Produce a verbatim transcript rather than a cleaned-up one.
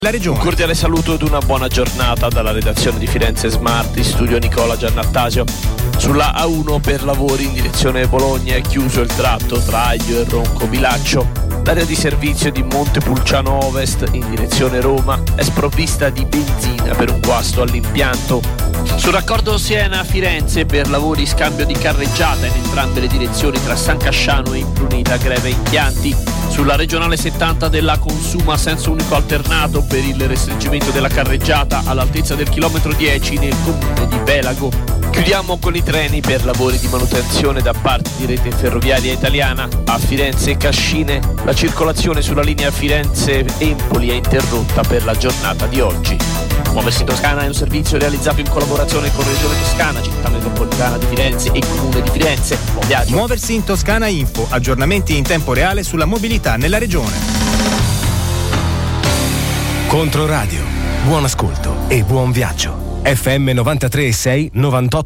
La regione. Un cordiale saluto ed una buona giornata dalla redazione di Firenze Smart, in studio Nicola Giannattasio. Sulla A uno per lavori in direzione Bologna è chiuso il tratto tra Aglio e Ronco Bilaccio. L'area di servizio di Montepulciano Ovest in direzione Roma è sprovvista di benzina per un guasto all'impianto. Sul raccordo Siena-Firenze per lavori scambio di carreggiata in entrambe le direzioni tra San Casciano e Imprunita Greve Impianti. Sulla regionale settanta della Consuma senso unico alternato per il restringimento della carreggiata all'altezza del chilometro dieci nel comune di Pelago. Chiudiamo con i treni per lavori di manutenzione da parte di Rete Ferroviaria Italiana. A Firenze e Cascine la circolazione sulla linea Firenze-Empoli è interrotta per la giornata di oggi. Muoversi in Toscana è un servizio realizzato in collaborazione con Regione Toscana, Città Metropolitana di Firenze e Comune di Firenze. Buon viaggio. Muoversi in Toscana Info, aggiornamenti in tempo reale sulla mobilità nella regione. Controradio, buon ascolto e buon viaggio. F M novantatré e sei novantotto